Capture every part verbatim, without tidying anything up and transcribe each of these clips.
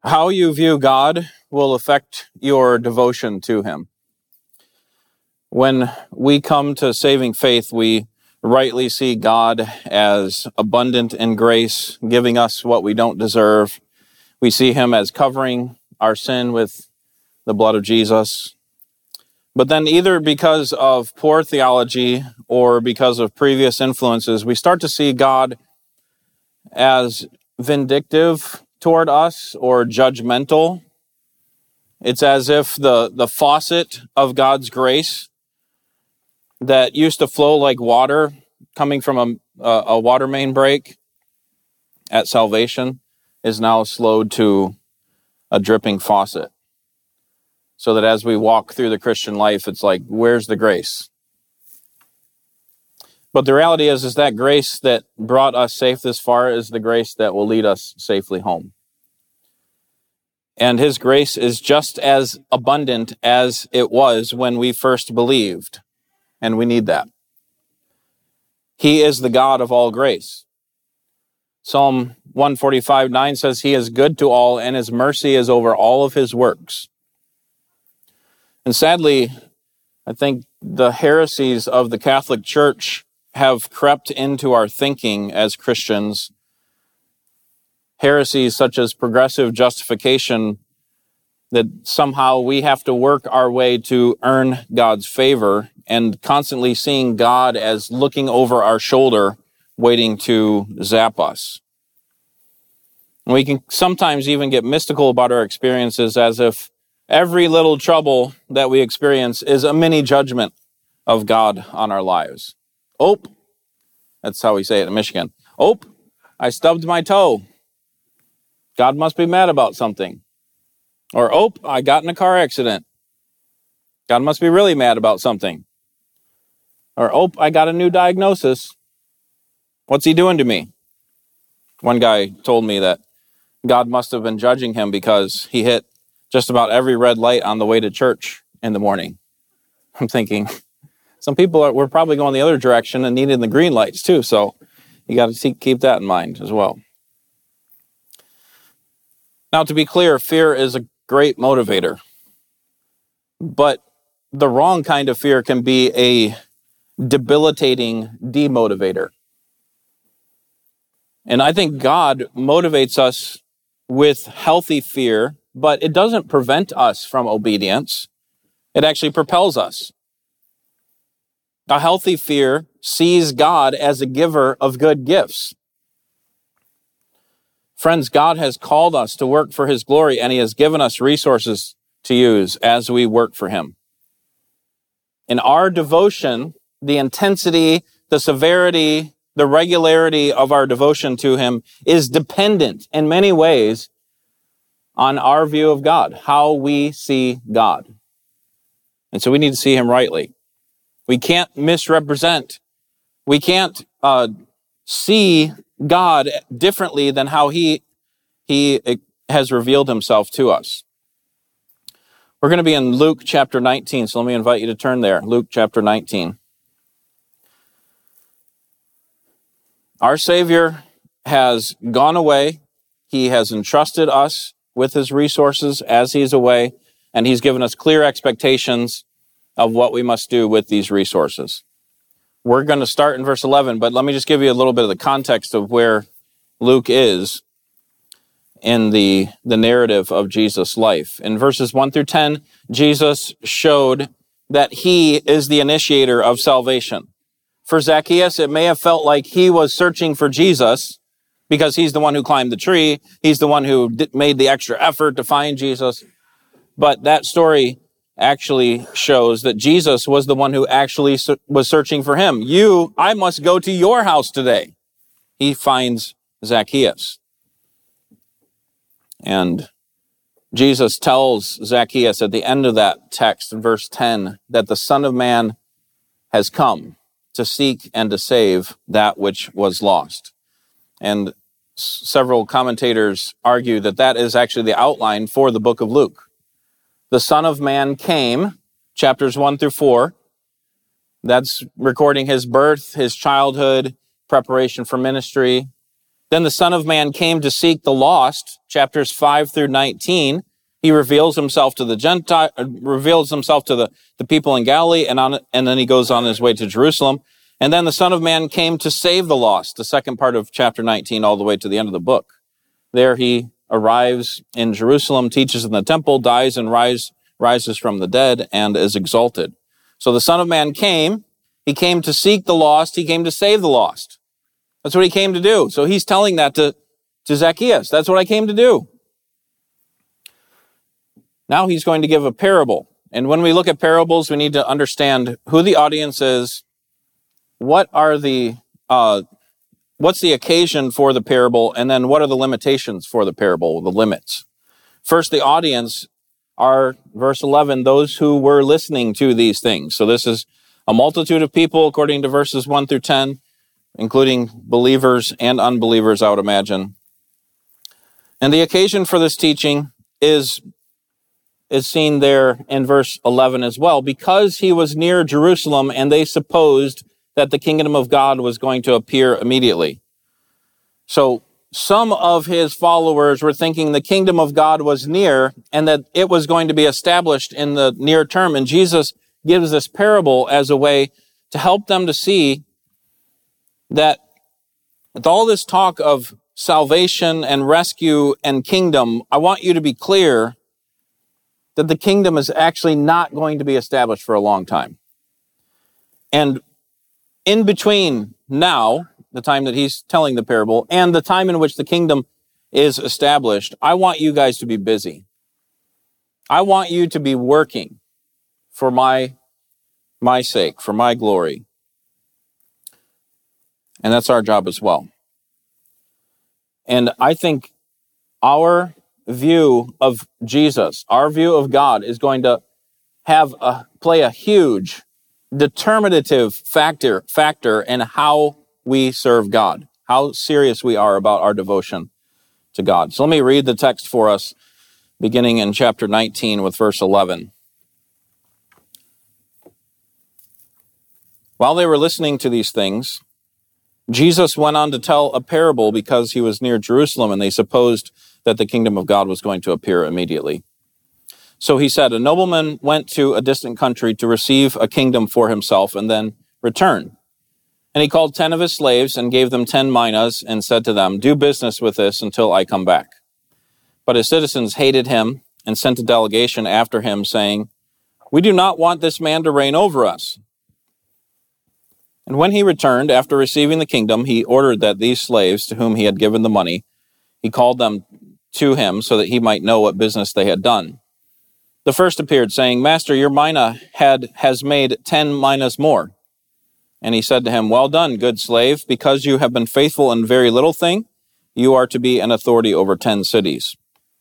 How you view God will affect your devotion to Him. When we come to saving faith, we rightly see God as abundant in grace, giving us what we don't deserve. We see Him as covering our sin with the blood of Jesus. But then either because of poor theology or because of previous influences, we start to see God as vindictive toward us or judgmental. It's as if the, the faucet of God's grace that used to flow like water coming from a, a, a water main break at salvation is now slowed to a dripping faucet. So that as we walk through the Christian life, it's like, where's the grace? But the reality is, is that grace that brought us safe this far is the grace that will lead us safely home. And His grace is just as abundant as it was when we first believed. And we need that. He is the God of all grace. Psalm one forty-five nine says, He is good to all, and His mercy is over all of His works. And sadly, I think the heresies of the Catholic Church have crept into our thinking as Christians. Heresies such as progressive justification, that somehow we have to work our way to earn God's favor, and constantly seeing God as looking over our shoulder, waiting to zap us. And we can sometimes even get mystical about our experiences, as if every little trouble that we experience is a mini judgment of God on our lives. Oh, that's how we say it in Michigan. Oh, I stubbed my toe. God must be mad about something. Or, oh, I got in a car accident. God must be really mad about something. Or, oh, I got a new diagnosis. What's He doing to me? One guy told me that God must have been judging him because he hit just about every red light on the way to church in the morning. I'm thinking, some people are, we're probably going the other direction and needing the green lights too, so you got to keep that in mind as well. Now, to be clear, fear is a great motivator, but the wrong kind of fear can be a debilitating demotivator. And I think God motivates us with healthy fear, but it doesn't prevent us from obedience. It actually propels us. A healthy fear sees God as a giver of good gifts. Friends, God has called us to work for His glory, and He has given us resources to use as we work for Him. In our devotion, the intensity, the severity, the regularity of our devotion to Him is dependent in many ways on our view of God, how we see God. And so we need to see Him rightly. We can't misrepresent. We can't uh, see God differently than how He, he has revealed Himself to us. We're going to be in Luke chapter nineteen, so let me invite you to turn there. Luke chapter nineteen. Our Savior has gone away. He has entrusted us with His resources as He's away, and He's given us clear expectations of what we must do with these resources. We're going to start in verse eleven, but let me just give you a little bit of the context of where Luke is in the, the narrative of Jesus' life. In verses one through ten, Jesus showed that He is the initiator of salvation. For Zacchaeus, it may have felt like he was searching for Jesus because he's the one who climbed the tree. He's the one who did, made the extra effort to find Jesus. But that story actually shows that Jesus was the one who actually was searching for him. You, I must go to your house today. He finds Zacchaeus. And Jesus tells Zacchaeus at the end of that text in verse ten that the Son of Man has come to seek and to save that which was lost. And s- several commentators argue that that is actually the outline for the book of Luke. The Son of Man came, chapters one through four. That's recording His birth, His childhood, preparation for ministry. Then the Son of Man came to seek the lost, chapters five through nineteen. He reveals himself to the Gentile, reveals himself to the, the people in Galilee, and on, and then he goes on his way to Jerusalem. And then the Son of Man came to save the lost, the second part of chapter nineteen, all the way to the end of the book. There he arrives in Jerusalem, teaches in the temple, dies and rise, rises from the dead, and is exalted. So the Son of Man came, he came to seek the lost, he came to save the lost. That's what he came to do. So he's telling that to, to Zacchaeus. That's what I came to do. Now he's going to give a parable. And when we look at parables, we need to understand who the audience is, what are the, uh, what's the occasion for the parable, and then what are the limitations for the parable, the limits. First, the audience are, verse eleven, those who were listening to these things. So this is a multitude of people, according to verses one through ten, including believers and unbelievers, I would imagine. And the occasion for this teaching is is seen there in verse eleven as well, because he was near Jerusalem and they supposed that the kingdom of God was going to appear immediately. So some of his followers were thinking the kingdom of God was near and that it was going to be established in the near term. And Jesus gives this parable as a way to help them to see that with all this talk of salvation and rescue and kingdom, I want you to be clear that the kingdom is actually not going to be established for a long time. And in between now, the time that he's telling the parable, and the time in which the kingdom is established, I want you guys to be busy. I want you to be working for my, my sake, for my glory. And that's our job as well. And I think our view of Jesus, our view of God, is going to have a, play a huge determinative factor, factor in how we serve God, how serious we are about our devotion to God. So let me read the text for us, beginning in chapter nineteen with verse eleven. While they were listening to these things, Jesus went on to tell a parable because he was near Jerusalem and they supposed that the kingdom of God was going to appear immediately. So he said, a nobleman went to a distant country to receive a kingdom for himself and then return. And he called ten of his slaves and gave them ten minas and said to them, do business with this until I come back. But his citizens hated him and sent a delegation after him saying, we do not want this man to reign over us. And when he returned after receiving the kingdom, he ordered that these slaves to whom he had given the money, he called them to him so that he might know what business they had done. The first appeared, saying, Master, your mina had has made ten minas more. And he said to him, well done, good slave, because you have been faithful in very little thing, you are to be an authority over ten cities.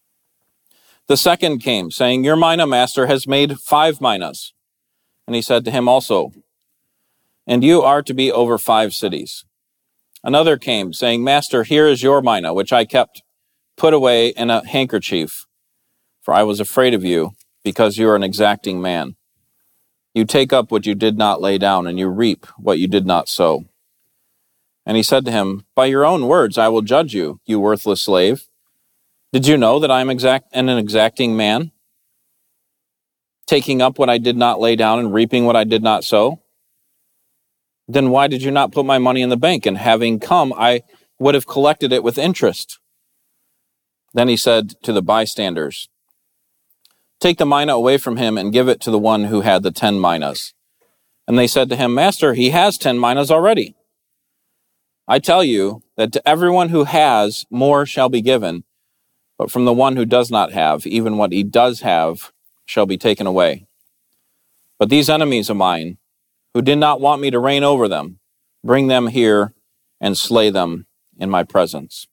The second came, saying, your mina, master, has made five minas. And he said to him also, and you are to be over five cities. Another came, saying, Master, here is your mina, which I kept put away in a handkerchief, for I was afraid of you, because you are an exacting man. You take up what you did not lay down, and you reap what you did not sow. And he said to him, by your own words I will judge you, you worthless slave. Did you know that I am exact and an exacting man, taking up what I did not lay down and reaping what I did not sow? Then why did you not put my money in the bank? And having come, I would have collected it with interest. Then he said to the bystanders, take the mina away from him and give it to the one who had the ten minas. And they said to him, Master, he has ten minas already. I tell you that to everyone who has, more shall be given, but from the one who does not have, even what he does have shall be taken away. But these enemies of mine, who did not want me to reign over them, bring them here and slay them in my presence.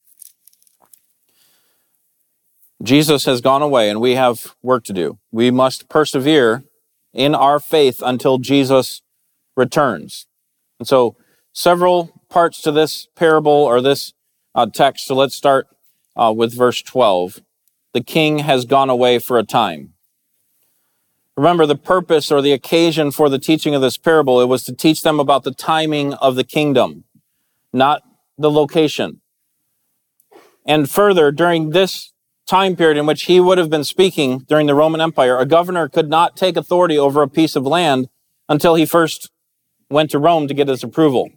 Jesus has gone away and we have work to do. We must persevere in our faith until Jesus returns. And so several parts to this parable or this uh, text. So let's start uh, with verse twelve. The king has gone away for a time. Remember, the purpose or the occasion for the teaching of this parable, it was to teach them about the timing of the kingdom, not the location. And further, during this time period in which he would have been speaking during the Roman Empire, a governor could not take authority over a piece of land until he first went to Rome to get his approval.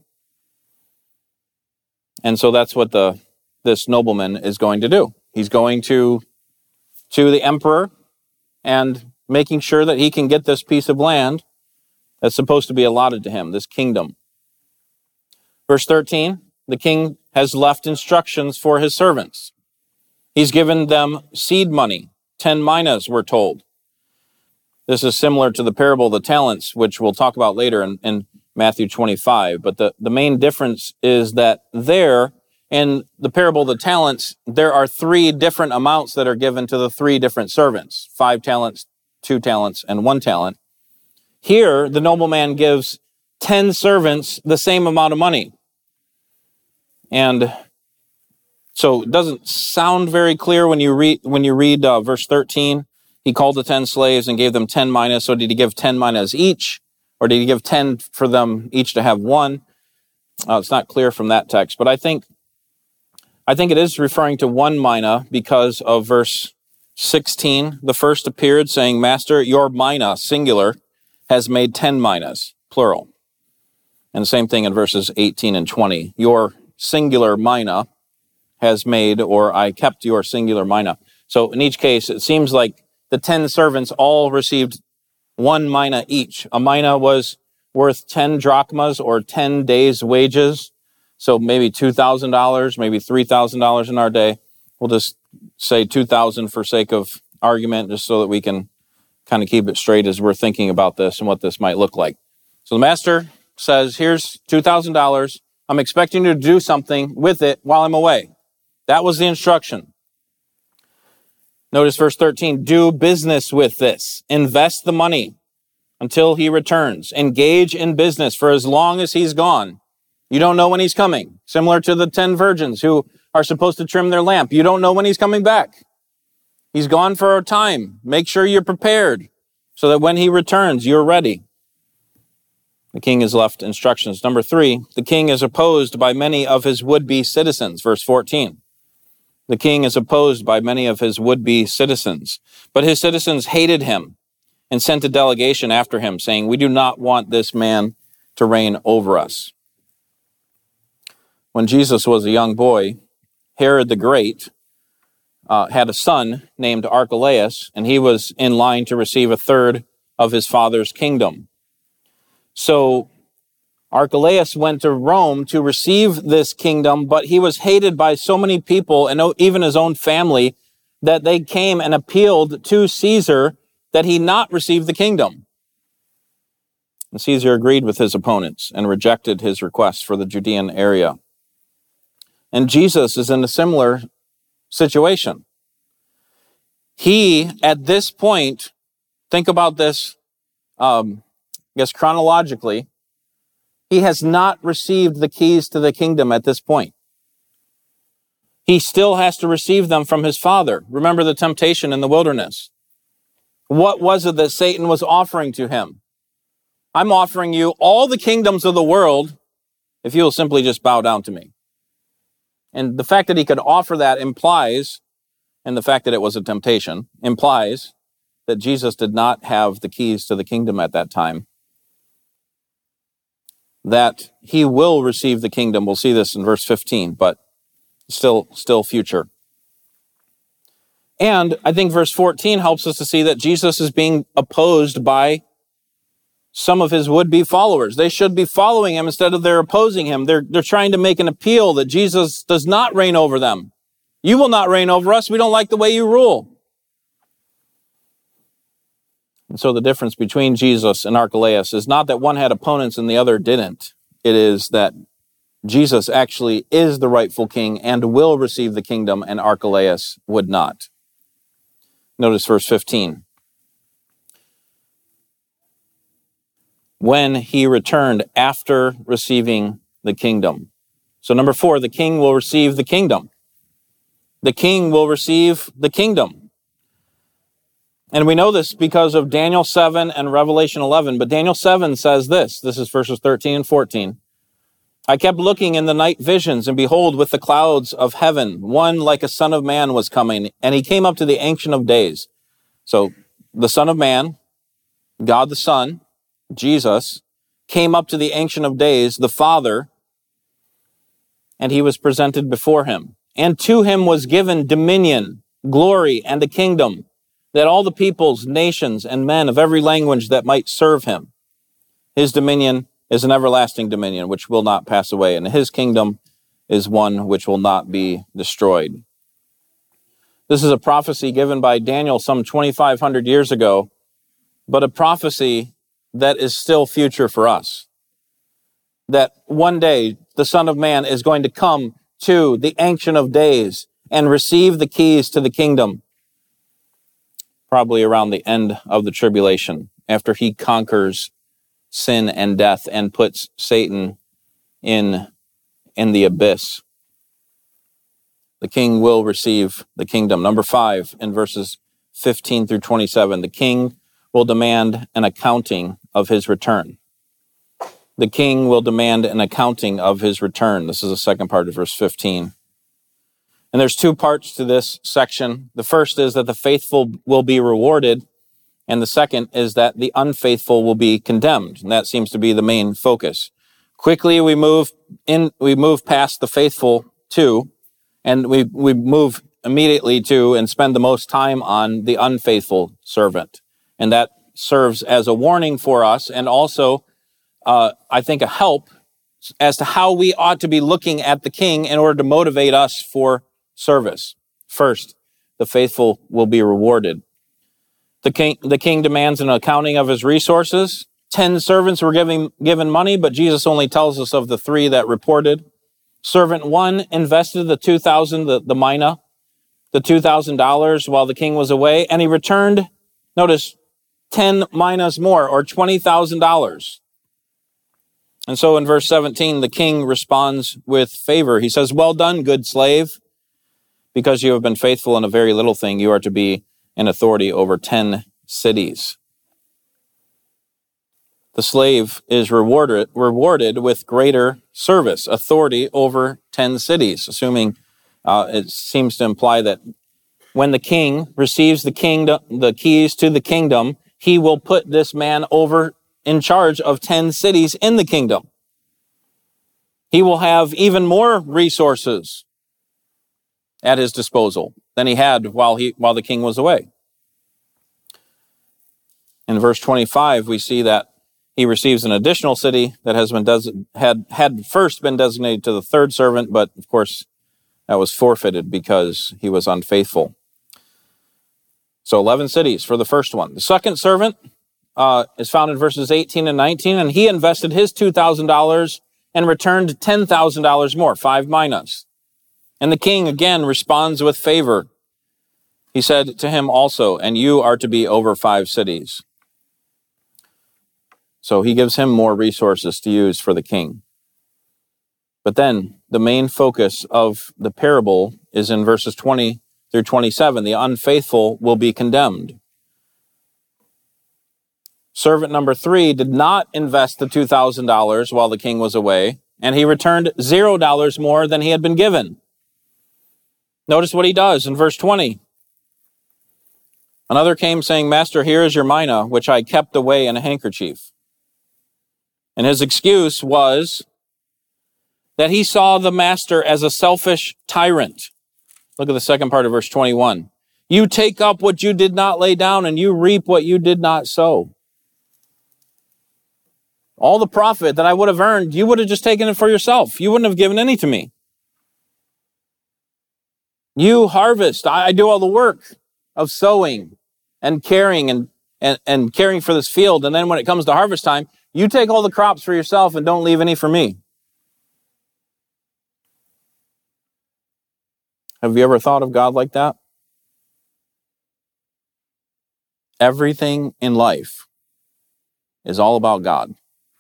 And so that's what the this nobleman is going to do. He's going to, to the emperor and making sure that he can get this piece of land that's supposed to be allotted to him, this kingdom. Verse thirteen, the king has left instructions for his servants. He's given them seed money, ten minas, we're told. This is similar to the parable of the talents, which we'll talk about later in, in Matthew twenty-five. But the, the main difference is that there, in the parable of the talents, there are three different amounts that are given to the three different servants. Five talents, two talents, and one talent. Here, the nobleman gives ten servants the same amount of money. And so it doesn't sound very clear when you read when you read uh, verse thirteen. He called the ten slaves and gave them ten minas. So did he give ten minas each? Or did he give ten for them each to have one? Uh, it's not clear from that text. But I think, I think it is referring to one mina because of verse sixteen. The first appeared saying, Master, your mina, singular, has made ten minas, plural. And the same thing in verses eighteen and twenty. Your singular mina has made, or I kept your singular mina. So in each case, it seems like the ten servants all received one mina each. A mina was worth ten drachmas, or ten days' wages. So maybe two thousand dollars, maybe three thousand dollars in our day. We'll just say two thousand dollars for sake of argument, just so that we can kind of keep it straight as we're thinking about this and what this might look like. So the master says, here's two thousand dollars. I'm expecting you to do something with it while I'm away. That was the instruction. Notice verse thirteen, do business with this. Invest the money until he returns. Engage in business for as long as he's gone. You don't know when he's coming. Similar to the ten virgins who are supposed to trim their lamp. You don't know when he's coming back. He's gone for a time. Make sure you're prepared so that when he returns, you're ready. The king has left instructions. Number three, the king is opposed by many of his would-be citizens. Verse fourteen. The king is opposed by many of his would-be citizens. But his citizens hated him and sent a delegation after him, saying, we do not want this man to reign over us. When Jesus was a young boy, Herod the Great uh, had a son named Archelaus, and he was in line to receive a third of his father's kingdom. So Archelaus went to Rome to receive this kingdom, but he was hated by so many people, and even his own family, that they came and appealed to Caesar that he not receive the kingdom. And Caesar agreed with his opponents and rejected his request for the Judean area. And Jesus is in a similar situation. He, at this point, think about this, um, I guess chronologically, he has not received the keys to the kingdom at this point. He still has to receive them from his Father. Remember the temptation in the wilderness. What was it that Satan was offering to him? I'm offering you all the kingdoms of the world if you will simply just bow down to me. And the fact that he could offer that implies, and the fact that it was a temptation, implies that Jesus did not have the keys to the kingdom at that time. That he will receive the kingdom. We'll see this in verse fifteen, but still, still future. And I think verse fourteen helps us to see that Jesus is being opposed by some of his would-be followers. They should be following him instead of they're opposing him. They're, they're trying to make an appeal that Jesus does not reign over them. You will not reign over us. We don't like the way you rule. And so the difference between Jesus and Archelaus is not that one had opponents and the other didn't. It is that Jesus actually is the rightful king and will receive the kingdom, and Archelaus would not. Notice verse fifteen. When he returned after receiving the kingdom. So number four, the king will receive the kingdom. The king will receive the kingdom. And we know this because of Daniel seven and Revelation eleven. But Daniel seven says this. This is verses thirteen and fourteen. I kept looking in the night visions, and behold, with the clouds of heaven, one like a son of man was coming, and he came up to the Ancient of Days. So the Son of Man, God the Son, Jesus, came up to the Ancient of Days, the Father, and he was presented before him. And to him was given dominion, glory, and a kingdom, that all the peoples, nations, and men of every language that might serve him. His dominion is an everlasting dominion which will not pass away, and his kingdom is one which will not be destroyed. This is a prophecy given by Daniel some twenty-five hundred years ago, but a prophecy that is still future for us. That one day the Son of Man is going to come to the Ancient of Days and receive the keys to the kingdom, probably around the end of the tribulation, after he conquers sin and death and puts Satan in, in the abyss. The king will receive the kingdom. Number five, in verses fifteen through twenty-seven, the king will demand an accounting of his return. The king will demand an accounting of his return. This is the second part of verse fifteen. And there's two parts to this section. The first is that the faithful will be rewarded, and the second is that the unfaithful will be condemned. And that seems to be the main focus. Quickly we move in, we move past the faithful to, and we, we move immediately to and spend the most time on the unfaithful servant. And that serves as a warning for us, and also, uh, I think, a help as to how we ought to be looking at the king in order to motivate us for service. First, the faithful will be rewarded. The king, the king demands an accounting of his resources. Ten servants were giving, given money, but Jesus only tells us of the three that reported. Servant one invested the two thousand, the, the mina, the two thousand dollars while the king was away, and he returned, notice, ten minas more, or twenty thousand dollars. And so in verse seventeen, the king responds with favor. He says, "Well done, good slave. Because you have been faithful in a very little thing, you are to be in authority over ten cities." The slave is rewarded, rewarded with greater service, authority over ten cities, assuming uh, it seems to imply that when the king receives the kingdom, the keys to the kingdom, he will put this man over in charge of ten cities in the kingdom. He will have even more resources at his disposal than he had while he while the king was away. In verse twenty-five, we see that he receives an additional city that has been des- had had first been designated to the third servant, but of course that was forfeited because he was unfaithful. So eleven cities for the first one. The second servant uh, is found in verses eighteen and nineteen, and he invested his two thousand dollars and returned ten thousand dollars more, five minas. And the king again responds with favor. He said to him also, "And you are to be over five cities." So he gives him more resources to use for the king. But then the main focus of the parable is in verses twenty through twenty-seven. The unfaithful will be condemned. Servant number three did not invest the two thousand dollars while the king was away, and he returned zero dollars more than he had been given. Notice what he does in verse twenty. Another came saying, "Master, here is your mina, which I kept away in a handkerchief." And his excuse was that he saw the master as a selfish tyrant. Look at the second part of verse twenty-one. "You take up what you did not lay down, and you reap what you did not sow." All the profit that I would have earned, you would have just taken it for yourself. You wouldn't have given any to me. You harvest. I do all the work of sowing and caring and, and, and caring for this field. And then when it comes to harvest time, you take all the crops for yourself and don't leave any for me. Have you ever thought of God like that? Everything in life is all about God.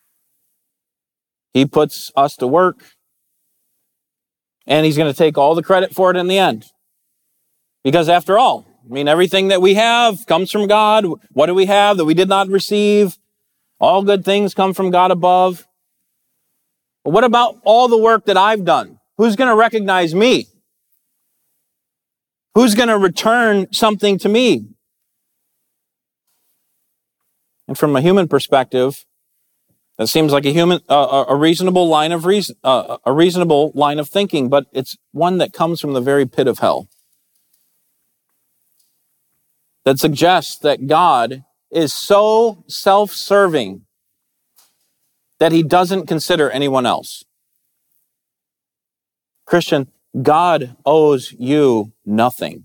He puts us to work, and he's going to take all the credit for it in the end. Because after all, I mean, everything that we have comes from God. What do we have that we did not receive? All good things come from God above. But what about all the work that I've done? Who's going to recognize me? Who's going to return something to me? And from a human perspective, that seems like a human, uh, a reasonable line of reason, uh, a reasonable line of thinking, but it's one that comes from the very pit of hell. That suggests that God is so self-serving that he doesn't consider anyone else. Christian, God owes you nothing.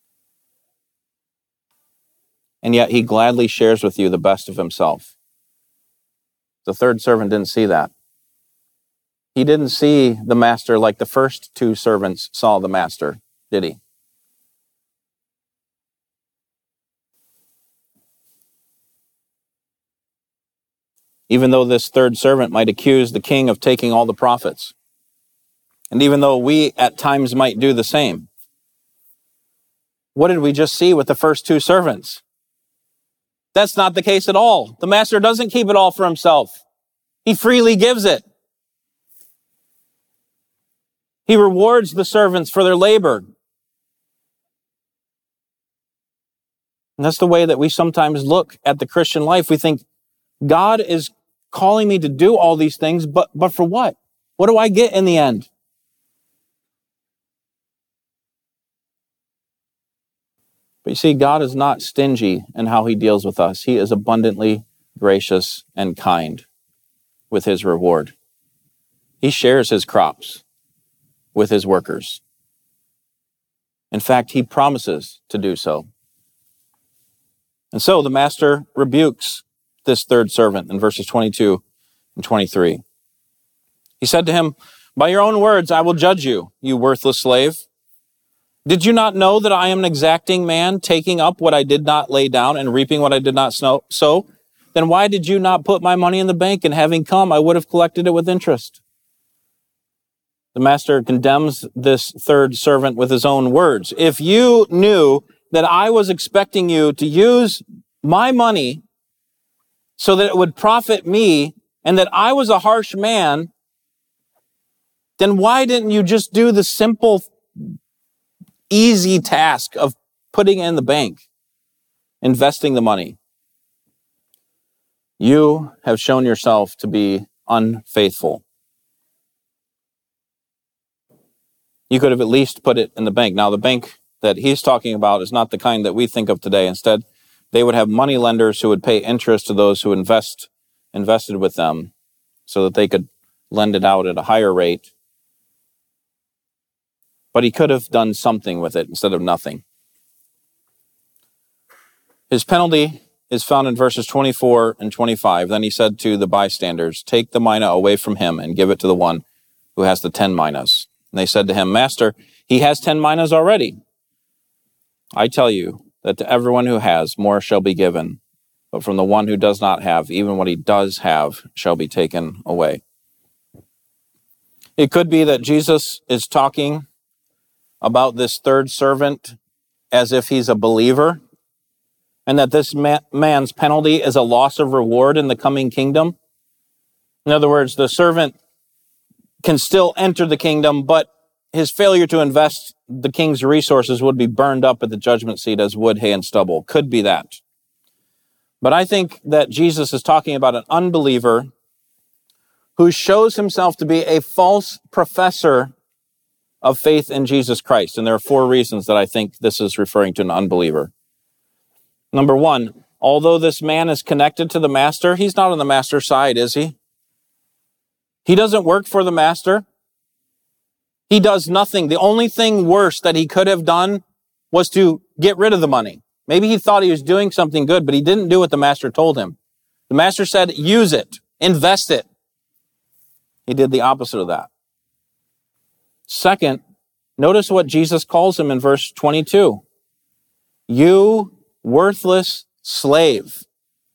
And yet he gladly shares with you the best of himself. The third servant didn't see that. He didn't see the master like the first two servants saw the master, did he? Even though this third servant might accuse the king of taking all the profits, and even though we at times might do the same, what did we just see with the first two servants? That's not the case at all. The master doesn't keep it all for himself. He freely gives it. He rewards the servants for their labor. And that's the way that we sometimes look at the Christian life. We think, God is calling me to do all these things, but, but for what? What do I get in the end? But you see, God is not stingy in how he deals with us. He is abundantly gracious and kind with his reward. He shares his crops with his workers. In fact, he promises to do so. And so the master rebukes this third servant in verses twenty-two and twenty-three. He said to him, "By your own words I will judge you, you worthless slave. Did you not know that I am an exacting man, taking up what I did not lay down and reaping what I did not sow? Then why did you not put my money in the bank, and having come, I would have collected it with interest?" The master condemns this third servant with his own words. If you knew that I was expecting you to use my money so that it would profit me, and that I was a harsh man, then why didn't you just do the simple easy task of putting it in the bank, investing the money? You have shown yourself to be unfaithful. You could have at least put it in the bank. Now, the bank that he's talking about is not the kind that we think of today. Instead, they would have money lenders who would pay interest to those who invest invested with them so that they could lend it out at a higher rate. But he could have done something with it instead of nothing. His penalty is found in verses twenty-four and twenty-five. Then he said to the bystanders, "Take the mina away from him and give it to the one who has the ten minas." And they said to him, "Master, he has ten minas already." "I tell you that to everyone who has, more shall be given. But from the one who does not have, even what he does have shall be taken away." It could be that Jesus is talking about this third servant as if he's a believer, and that this ma- man's penalty is a loss of reward in the coming kingdom. In other words, the servant can still enter the kingdom, but his failure to invest the king's resources would be burned up at the judgment seat as wood, hay, and stubble. Could be that. But I think that Jesus is talking about an unbeliever who shows himself to be a false professor of faith in Jesus Christ. And there are four reasons that I think this is referring to an unbeliever. Number one, although this man is connected to the master, he's not on the master's side, is he? He doesn't work for the master. He does nothing. The only thing worse that he could have done was to get rid of the money. Maybe he thought he was doing something good, but he didn't do what the master told him. The master said, use it, invest it. He did the opposite of that. Second, notice what Jesus calls him in verse twenty-two. "You worthless slave."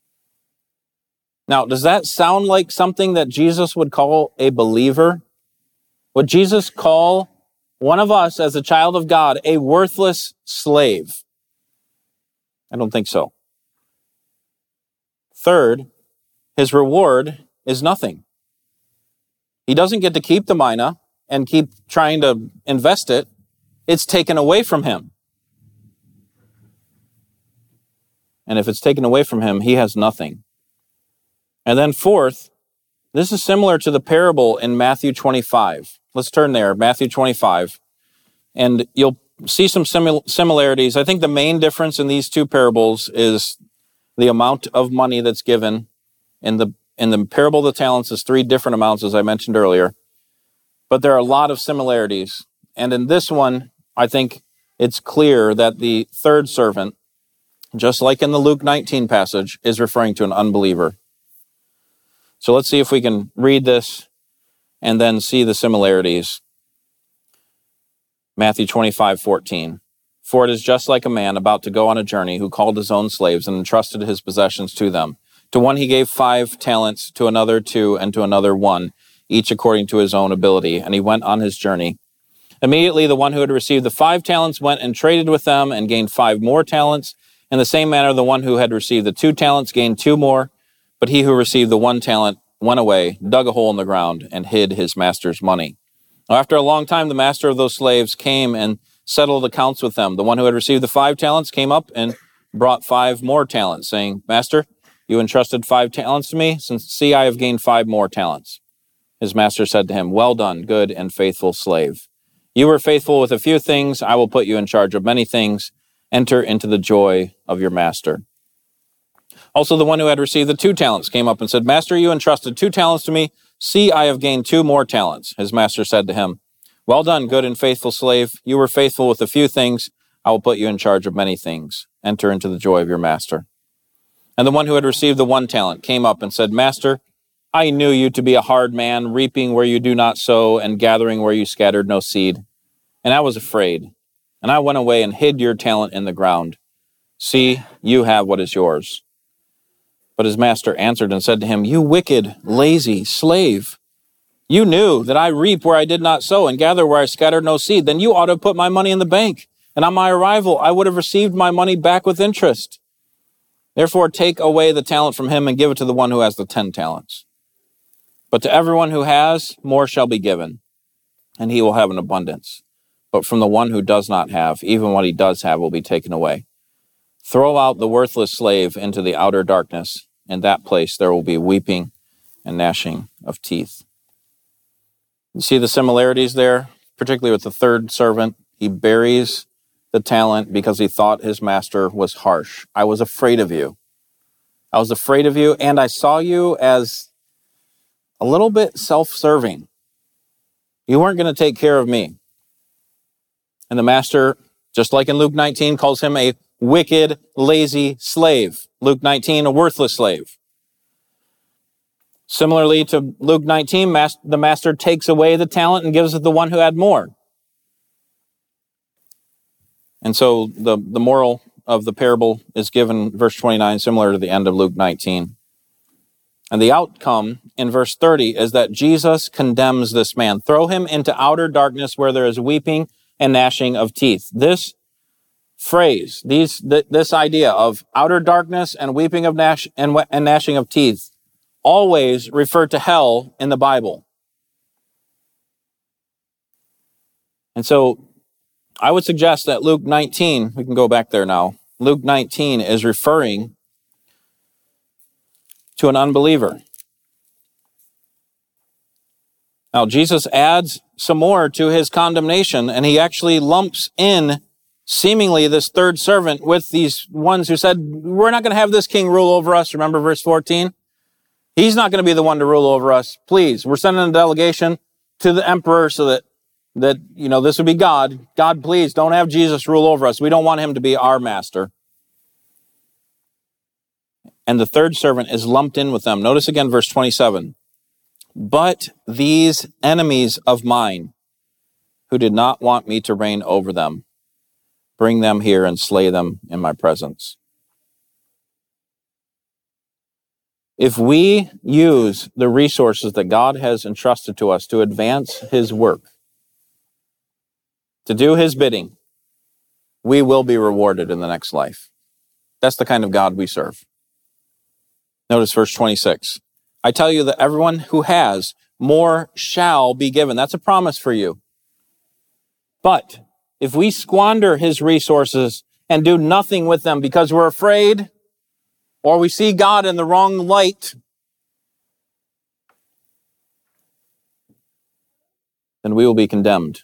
Now, does that sound like something that Jesus would call a believer? Would Jesus call one of us as a child of God a worthless slave? I don't think so. Third, his reward is nothing. He doesn't get to keep the mina and keep trying to invest it. It's taken away from him. And if it's taken away from him, he has nothing. And then fourth, this is similar to the parable in Matthew twenty-five. Let's turn there, Matthew twenty-five. And you'll see some simil- similarities. I think the main difference in these two parables is the amount of money that's given. In the in the parable of the talents is three different amounts, as I mentioned earlier. But there are a lot of similarities. And in this one, I think it's clear that the third servant, just like in the Luke nineteen passage, is referring to an unbeliever. So let's see if we can read this and then see the similarities. Matthew twenty-five fourteen. For it is just like a man about to go on a journey who called his own slaves and entrusted his possessions to them. To one he gave five talents, to another two, and to another one, each according to his own ability. And he went on his journey. Immediately the one who had received the five talents went and traded with them and gained five more talents. In the same manner, the one who had received the two talents gained two more. But he who received the one talent went away, dug a hole in the ground, and hid his master's money. Now, after a long time, the master of those slaves came and settled accounts with them. The one who had received the five talents came up and brought five more talents, saying, Master, you entrusted five talents to me, since see, I have gained five more talents. His master said to him, Well done, good and faithful slave. You were faithful with a few things. I will put you in charge of many things. Enter into the joy of your master. Also, the one who had received the two talents came up and said, Master, you entrusted two talents to me. See, I have gained two more talents. His master said to him, Well done, good and faithful slave. You were faithful with a few things. I will put you in charge of many things. Enter into the joy of your master. And the one who had received the one talent came up and said, Master, I knew you to be a hard man, reaping where you do not sow and gathering where you scattered no seed. And I was afraid, and I went away and hid your talent in the ground. See, you have what is yours. But his master answered and said to him, You wicked, lazy slave. You knew that I reap where I did not sow and gather where I scattered no seed. Then you ought to have put my money in the bank. And on my arrival, I would have received my money back with interest. Therefore, take away the talent from him and give it to the one who has the ten talents. But to everyone who has, more shall be given, and he will have an abundance. But from the one who does not have, even what he does have will be taken away. Throw out the worthless slave into the outer darkness. In that place there will be weeping and gnashing of teeth. You see the similarities there, particularly with the third servant. He buries the talent because he thought his master was harsh. I was afraid of you. I was afraid of you, and I saw you as a little bit self-serving. You weren't going to take care of me. And the master, just like in Luke nineteen, calls him a wicked, lazy slave. Luke nineteen, a worthless slave. Similarly to Luke nineteen, the master takes away the talent and gives it to the one who had more. And so the, the moral of the parable is given verse twenty-nine, similar to the end of Luke nineteen. And the outcome in verse thirty is that Jesus condemns this man. Throw him into outer darkness where there is weeping and gnashing of teeth. This phrase, these th- this idea of outer darkness and weeping of gnash and, and gnashing of teeth always refer to hell in the Bible. And so I would suggest that Luke nineteen, we can go back there now, Luke nineteen is referring to an unbeliever. Now, Jesus adds some more to his condemnation, and he actually lumps in seemingly this third servant with these ones who said, we're not going to have this king rule over us. Remember verse fourteen? He's not going to be the one to rule over us. Please, we're sending a delegation to the emperor so that, that, you know, this would be God. God, please don't have Jesus rule over us. We don't want him to be our master. And the third servant is lumped in with them. Notice again verse twenty-seven. But these enemies of mine, who did not want me to reign over them, bring them here and slay them in my presence. If we use the resources that God has entrusted to us to advance his work, to do his bidding, we will be rewarded in the next life. That's the kind of God we serve. Notice verse twenty-six. I tell you that everyone who has more shall be given. That's a promise for you. But if we squander his resources and do nothing with them because we're afraid, or we see God in the wrong light, then we will be condemned.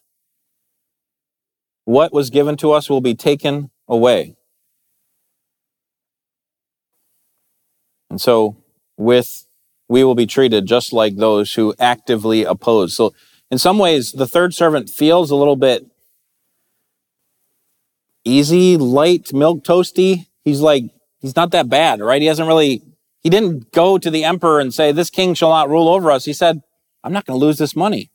What was given to us will be taken away. And so, with we will be treated just like those who actively oppose. So, in some ways, the third servant feels a little bit easy, light, milk toasty. He's like, he's not that bad, right? He hasn't really, he didn't go to the emperor and say, this king shall not rule over us. He said, I'm not going to lose this money.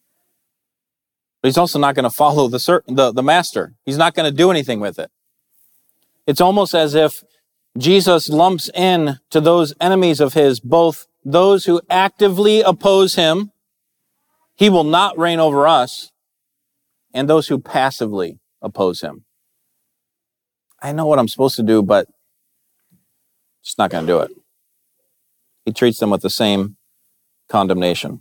But he's also not going to follow the, the, the master. He's not going to do anything with it. It's almost as if Jesus lumps in to those enemies of his, both those who actively oppose him, he will not reign over us, and those who passively oppose him. I know what I'm supposed to do, but just not going to do it. He treats them with the same condemnation.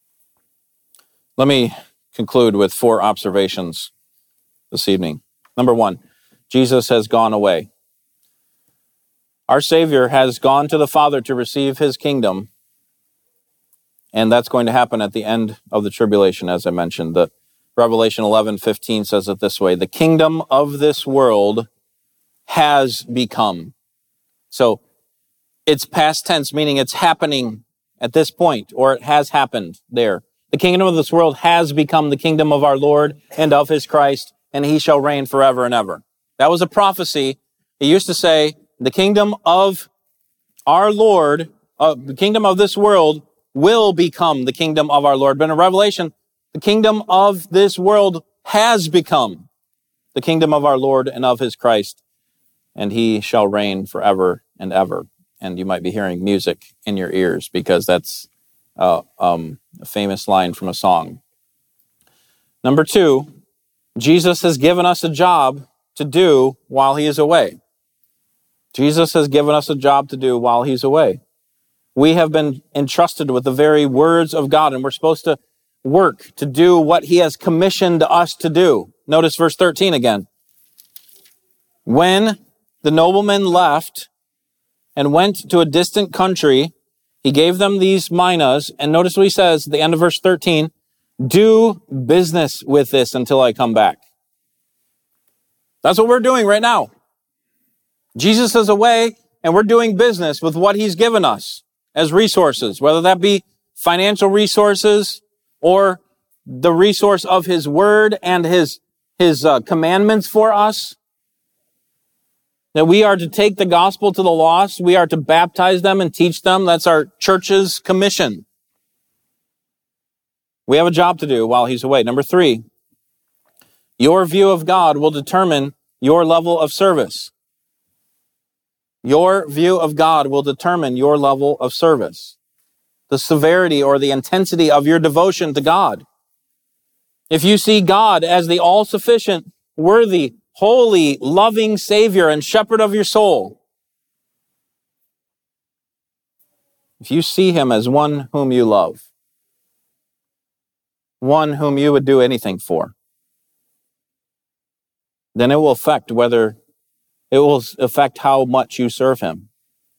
Let me conclude with four observations this evening. Number one, Jesus has gone away. Our Savior has gone to the Father to receive his kingdom, and that's going to happen at the end of the tribulation, as I mentioned. The Revelation eleven fifteen says it this way, the kingdom of this world has become. So it's past tense, meaning it's happening at this point, or it has happened there. The kingdom of this world has become the kingdom of our Lord and of his Christ, and he shall reign forever and ever. That was a prophecy. It used to say, the kingdom of our Lord, uh, the kingdom of this world will become the kingdom of our Lord. But in Revelation, the kingdom of this world has become the kingdom of our Lord and of his Christ, and he shall reign forever and ever. And you might be hearing music in your ears because that's uh, um, a famous line from a song. Number two, Jesus has given us a job to do while he is away. Jesus has given us a job to do while he's away. We have been entrusted with the very words of God, and we're supposed to work to do what he has commissioned us to do. Notice verse thirteen again. When the nobleman left and went to a distant country, he gave them these minas, and notice what he says at the end of verse thirteen, do business with this until I come back. That's what we're doing right now. Jesus is away, and we're doing business with what he's given us as resources, whether that be financial resources or the resource of his word and his, his uh, commandments for us. That we are to take the gospel to the lost. We are to baptize them and teach them. That's our church's commission. We have a job to do while he's away. Number three, your view of God will determine your level of service. Your view of God will determine your level of service, the severity or the intensity of your devotion to God. If you see God as the all-sufficient, worthy, holy, loving Savior and shepherd of your soul, if you see him as one whom you love, one whom you would do anything for, then it will affect whether It will affect how much you serve him.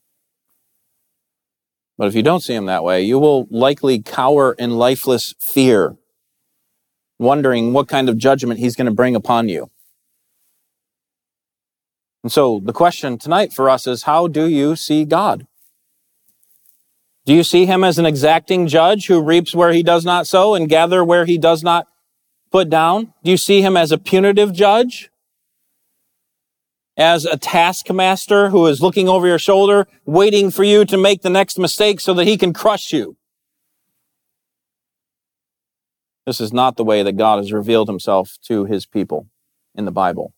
But if you don't see him that way, you will likely cower in lifeless fear, wondering what kind of judgment he's going to bring upon you. And so the question tonight for us is, how do you see God? Do you see him as an exacting judge who reaps where he does not sow and gather where he does not put down? Do you see him as a punitive judge? As a taskmaster who is looking over your shoulder, waiting for you to make the next mistake so that he can crush you? This is not the way that God has revealed himself to his people in the Bible.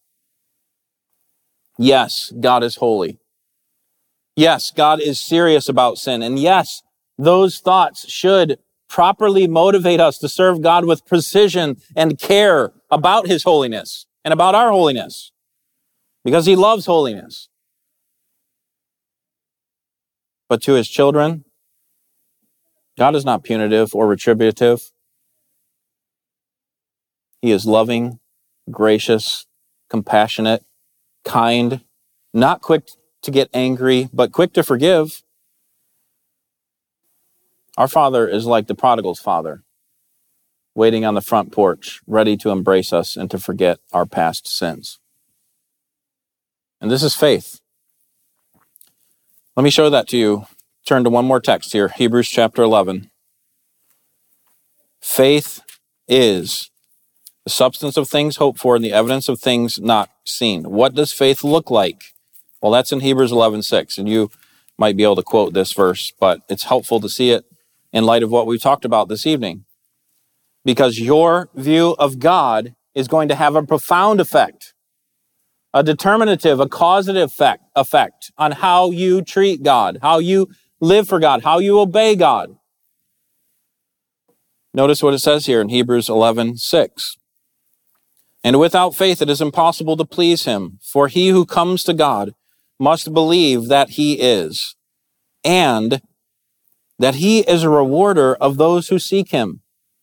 Yes, God is holy. Yes, God is serious about sin. And yes, those thoughts should properly motivate us to serve God with precision and care about his holiness and about our holiness, because he loves holiness. But to his children, God is not punitive or retributive. He is loving, gracious, compassionate, kind, not quick to get angry, but quick to forgive. Our Father is like the prodigal's father, waiting on the front porch, ready to embrace us and to forget our past sins. And this is faith. Let me show that to you. Turn to one more text here, Hebrews chapter eleven. Faith is the substance of things hoped for and the evidence of things not seen. What does faith look like? Well, that's in Hebrews eleven six, and you might be able to quote this verse, but it's helpful to see it in light of what we talked about this evening. Because your view of God is going to have a profound effect, a determinative, a causative effect, effect on how you treat God, how you live for God, how you obey God. Notice what it says here in Hebrews eleven six. And without faith it is impossible to please him, for he who comes to God must believe that he is, and that he is a rewarder of those who seek him.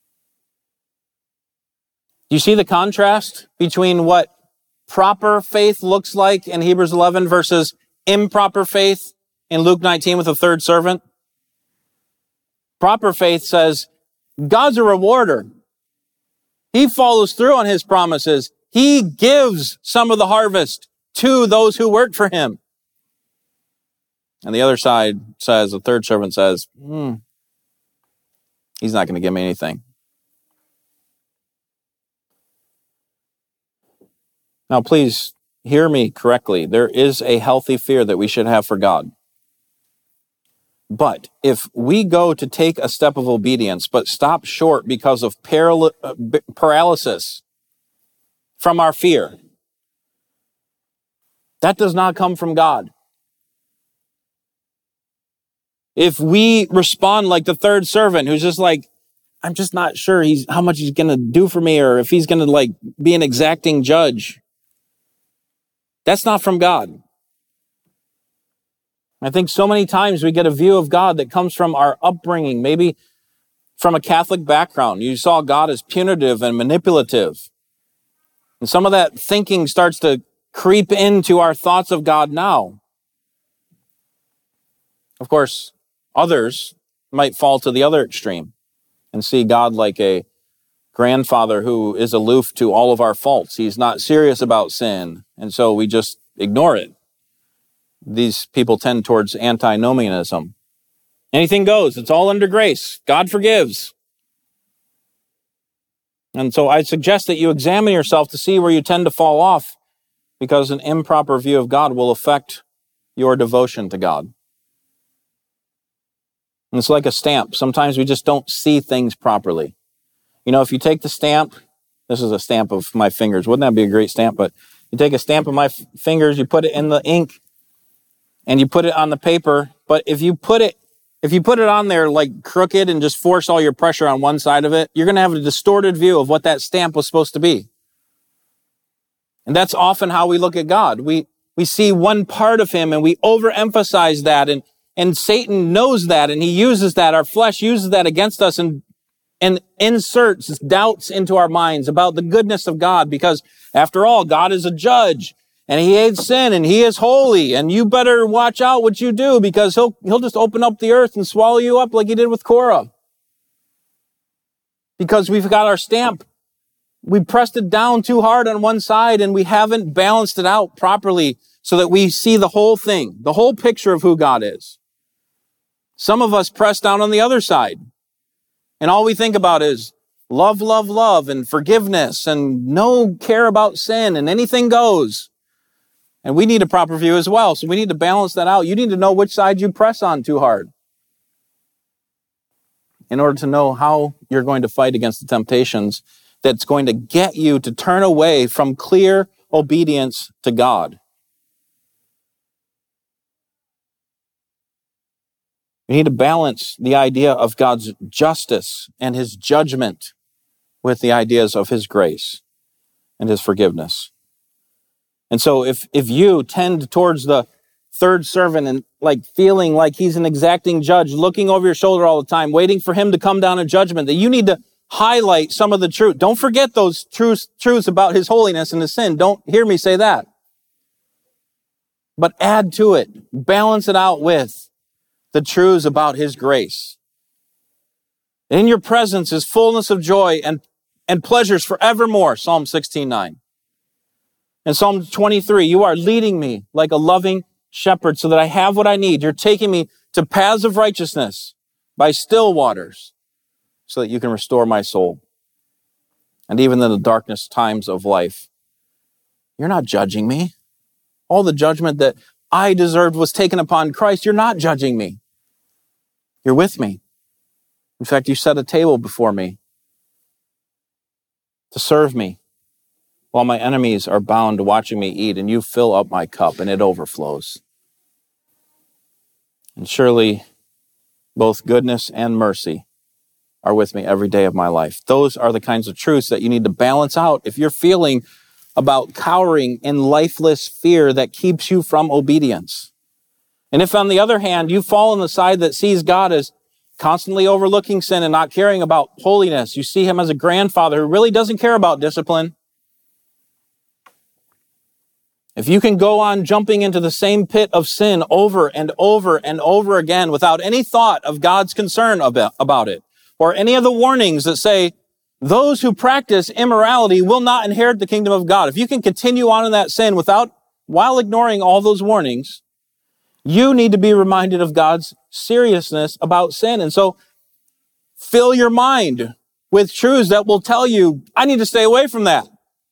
Do you see the contrast between what proper faith looks like in Hebrews eleven versus improper faith in Luke nineteen with the third servant? Proper faith says, God's a rewarder. He follows through on his promises. He gives some of the harvest to those who work for him. And the other side says, the third servant says, hmm, he's not going to give me anything. Now, please hear me correctly. There is a healthy fear that we should have for God. But if we go to take a step of obedience, but stop short because of paral- paralysis from our fear, that does not come from God. If we respond like the third servant who's just like, I'm just not sure he's how much he's going to do for me, or if he's going to like be an exacting judge, that's not from God. I think so many times we get a view of God that comes from our upbringing, maybe from a Catholic background. You saw God as punitive and manipulative. And some of that thinking starts to creep into our thoughts of God now. Of course, others might fall to the other extreme and see God like a grandfather who is aloof to all of our faults. He's not serious about sin, and so we just ignore it. These people tend towards antinomianism. Anything goes. It's all under grace. God forgives. And so I suggest that you examine yourself to see where you tend to fall off, because an improper view of God will affect your devotion to God. And it's like a stamp. Sometimes we just don't see things properly. You know, if you take the stamp, this is a stamp of my fingers. Wouldn't that be a great stamp? But you take a stamp of my f- fingers, you put it in the ink, and you put it on the paper. But if you put it, if you put it on there like crooked and just force all your pressure on one side of it, you're going to have a distorted view of what that stamp was supposed to be. And that's often how we look at God. We we see one part of him and we overemphasize that, and and Satan knows that, and he uses that. Our flesh uses that against us and and inserts doubts into our minds about the goodness of God, because after all, God is a judge. And he hates sin, and he is holy, and you better watch out what you do, because he'll he'll just open up the earth and swallow you up like he did with Korah. Because we've got our stamp. We pressed it down too hard on one side, and we haven't balanced it out properly so that we see the whole thing, the whole picture of who God is. Some of us press down on the other side, and all we think about is love, love, love, and forgiveness, and no care about sin, and anything goes. And we need a proper view as well. So we need to balance that out. You need to know which side you press on too hard in order to know how you're going to fight against the temptations that's going to get you to turn away from clear obedience to God. We need to balance the idea of God's justice and his judgment with the ideas of his grace and his forgiveness. And so if, if you tend towards the third servant and like feeling like he's an exacting judge, looking over your shoulder all the time, waiting for him to come down in judgment, that you need to highlight some of the truth. Don't forget those truths, truths about his holiness and his sin. Don't hear me say that. But add to it, balance it out with the truths about his grace. In your presence is fullness of joy and, and pleasures forevermore, Psalm sixteen nine. In Psalm twenty-three, you are leading me like a loving shepherd so that I have what I need. You're taking me to paths of righteousness by still waters so that you can restore my soul. And even in the darkest times of life, you're not judging me. All the judgment that I deserved was taken upon Christ. You're not judging me. You're with me. In fact, you set a table before me to serve me while my enemies are bound watching me eat, and you fill up my cup and it overflows. And surely both goodness and mercy are with me every day of my life. Those are the kinds of truths that you need to balance out if you're feeling about cowering in lifeless fear that keeps you from obedience. And if, on the other hand, you fall on the side that sees God as constantly overlooking sin and not caring about holiness, you see him as a grandfather who really doesn't care about discipline. If you can go on jumping into the same pit of sin over and over and over again without any thought of God's concern about it, or any of the warnings that say, those who practice immorality will not inherit the kingdom of God. If you can continue on in that sin without, while ignoring all those warnings, you need to be reminded of God's seriousness about sin. And so fill your mind with truths that will tell you, I need to stay away from that.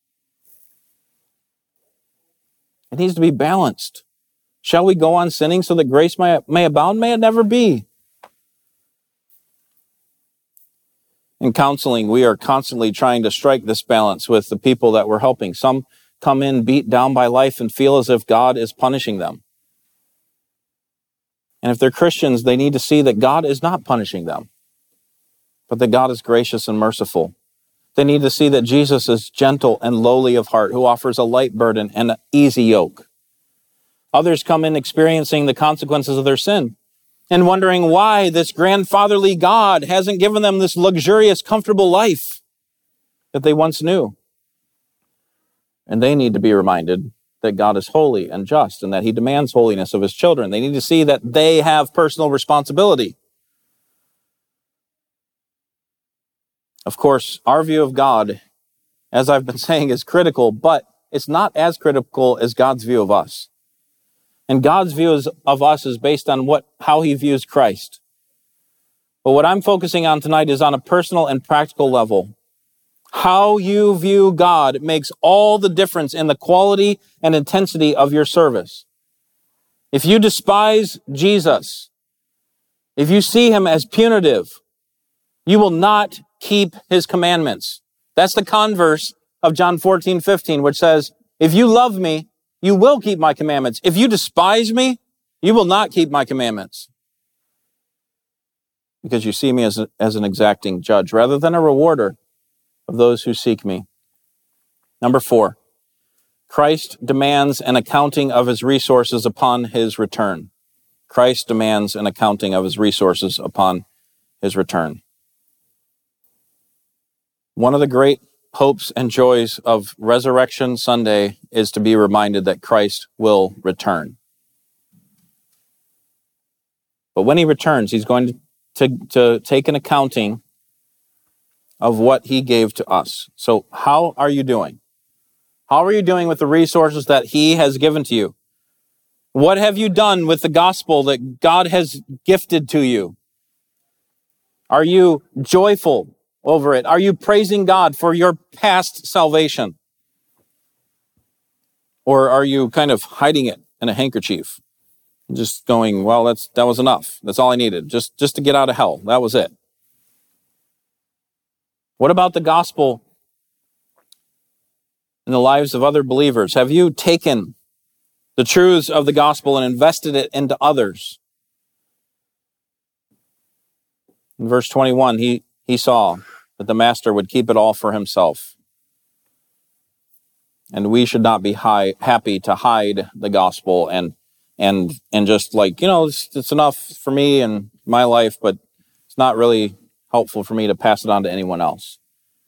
It needs to be balanced. Shall we go on sinning so that grace may, may abound? May it never be. In counseling, we are constantly trying to strike this balance with the people that we're helping. Some come in beat down by life and feel as if God is punishing them. And if they're Christians, they need to see that God is not punishing them, but that God is gracious and merciful. They need to see that Jesus is gentle and lowly of heart, who offers a light burden and an easy yoke. Others come in experiencing the consequences of their sin and wondering why this grandfatherly God hasn't given them this luxurious, comfortable life that they once knew. And they need to be reminded that God is holy and just and that he demands holiness of his children. They need to see that they have personal responsibility. Of course, our view of God, as I've been saying, is critical, but it's not as critical as God's view of us. And God's view of us is based on what, how he views Christ. But what I'm focusing on tonight is on a personal and practical level. How you view God makes all the difference in the quality and intensity of your service. If you despise Jesus, if you see him as punitive, you will not keep his commandments. That's the converse of John fourteen fifteen, which says, if you love me, you will keep my commandments. If you despise me, you will not keep my commandments. Because you see me as, a, as an exacting judge rather than a rewarder of those who seek me. Number four, Christ demands an accounting of his resources upon his return. Christ demands an accounting of his resources upon his return. One of the great hopes and joys of Resurrection Sunday is to be reminded that Christ will return. But when he returns, he's going to, to, to take an accounting of what he gave to us. So how are you doing? How are you doing with the resources that he has given to you? What have you done with the gospel that God has gifted to you? Are you joyful over it? Are you praising God for your past salvation? Or are you kind of hiding it in a handkerchief? Just going, well, that's that was enough. That's all I needed. Just, just to get out of hell. That was it. What about the gospel in the lives of other believers? Have you taken the truths of the gospel and invested it into others? In verse twenty-one, he, he saw that the master would keep it all for himself. And we should not be high, happy to hide the gospel and and and just like, you know, it's, it's enough for me and my life, but it's not really helpful for me to pass it on to anyone else.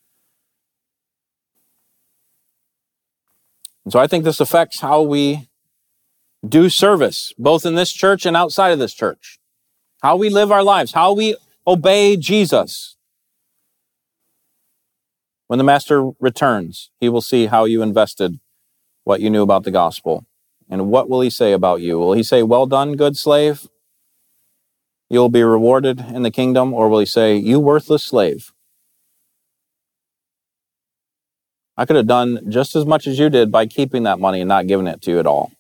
And so I think this affects how we do service, both in this church and outside of this church. How we live our lives, how we obey Jesus. When the Master returns, he will see how you invested what you knew about the gospel. And what will he say about you? Will he say, well done, good slave? You'll be rewarded in the kingdom. Or will he say, you worthless slave? I could have done just as much as you did by keeping that money and not giving it to you at all.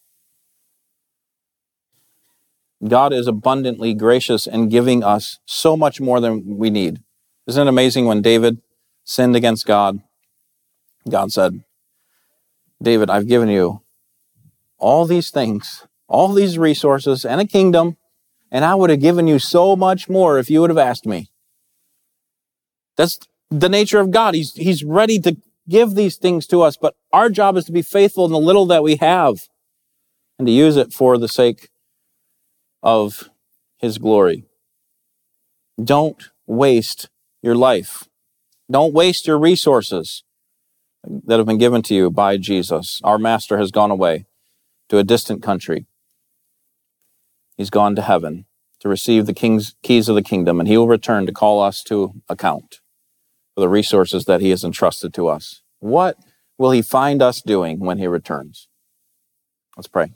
God is abundantly gracious in giving us so much more than we need. Isn't it amazing when David sinned against God? God said, David, I've given you all these things, all these resources, and a kingdom, and I would have given you so much more if you would have asked me. That's the nature of God. He's, he's ready to give these things to us, but our job is to be faithful in the little that we have and to use it for the sake of his glory. Don't waste your life. Don't waste your resources that have been given to you by Jesus. Our Master has gone away to a distant country. He's gone to heaven to receive the king's keys of the kingdom, and he will return to call us to account for the resources that he has entrusted to us. What will he find us doing when he returns? Let's pray.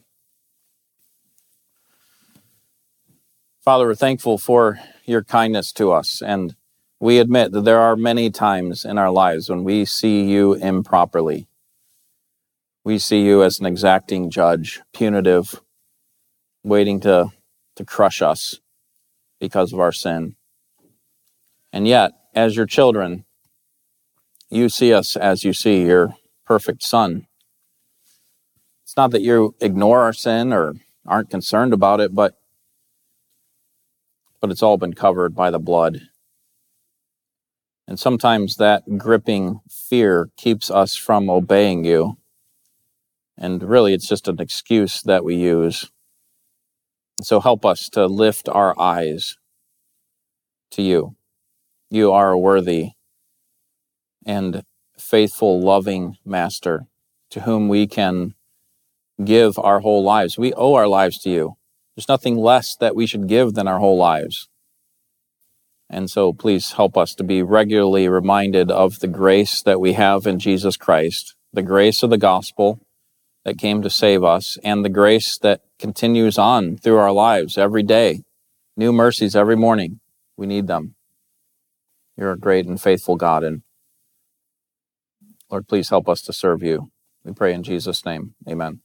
Father, we're thankful for your kindness to us, and we admit that there are many times in our lives when we see you improperly. We see you as an exacting judge, punitive, waiting to, to crush us because of our sin. And yet, as your children, you see us as you see your perfect Son. It's not that you ignore our sin or aren't concerned about it, but, but it's all been covered by the blood. And sometimes that gripping fear keeps us from obeying you. And really, it's just an excuse that we use. So help us to lift our eyes to you. You are a worthy and faithful, loving Master to whom we can give our whole lives. We owe our lives to you. There's nothing less that we should give than our whole lives. And so please help us to be regularly reminded of the grace that we have in Jesus Christ, the grace of the gospel that came to save us, and the grace that continues on through our lives every day. New mercies every morning. We need them. You're a great and faithful God, and Lord, please help us to serve you. We pray in Jesus' name. Amen.